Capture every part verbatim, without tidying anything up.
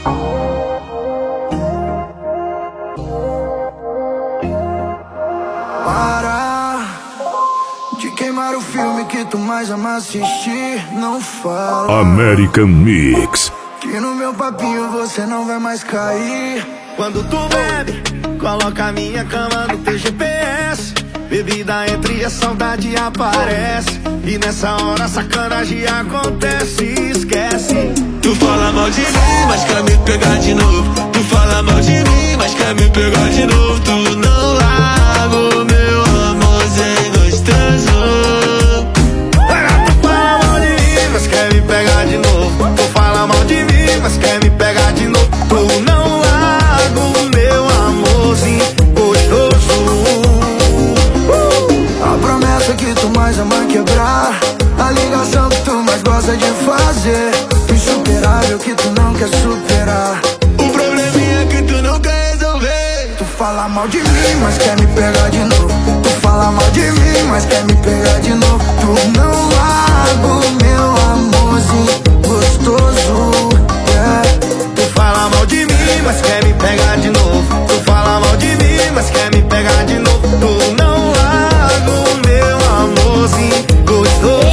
Para de queimar o filme que tu mais ama assistir. Não fala American Mix, que no meu papinho você não vai mais cair. Quando tu bebe, coloca a minha cama no teu G P S. Bebida entra e a saudade aparece. E nessa hora a sacanagem acontece. Esquece. Tu fala mal de mim, mas quer me pegar de novo. Tu fala mal de mim, mas quer me pegar de novo. Tu não larga o meu amorzinho gostoso. Tu fala mal de mim, mas quer me pegar de novo. Tu fala mal de mim, mas quer me pegar de novo. Tu não larga o meu amorzinho gostoso. A promessa que tu mais ama quebrar, a ligação que tu mais gosta de fazer, insuperável que tu não quer superar. O probleminha que tu não quer resolver. Tu fala mal de mim, mas quer me pegar de novo. Tu fala mal de mim, mas quer me pegar de novo. Tu não larga o meu amorzinho gostoso, yeah. Tu fala mal de mim, mas quer me pegar de novo. Tu fala mal de mim, mas quer me pegar de novo. Tu não larga o meu amorzinho gostoso.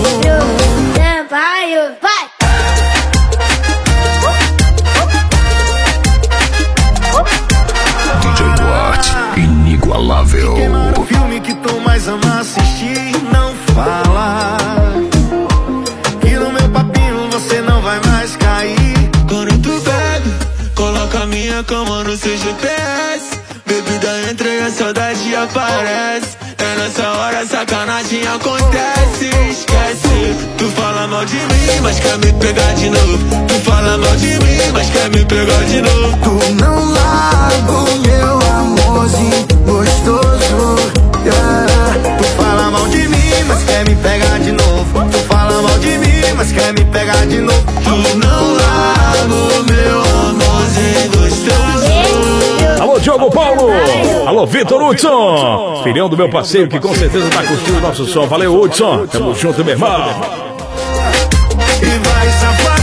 Vai! D J Duarte, inigualável. Queimar o filme que tu mais ama assistir. Não fala que no meu papinho você não vai mais cair. Quando tu bebe, coloca a minha cama no seu G P S. Bebida entra e a saudade aparece. É nessa hora a sacanagem acontece. Esquece. Tu fala mal de mim, mas quer me pegar de novo. Tu fala mal de mim, mas quer me pegar de novo. Tu não larga o meu amorzinho gostoso, yeah. Tu fala mal de mim, mas quer me pegar de novo. Tu fala mal de mim, mas quer me pegar de novo. Tu não larga o meu amorzinho gostoso. Alô, Diogo Paulo! Alô, Vitor Hudson! Filhão do meu parceiro que com certeza tá curtindo o nosso som. Valeu, Hudson! Tamo junto, meu irmão! E vai safar.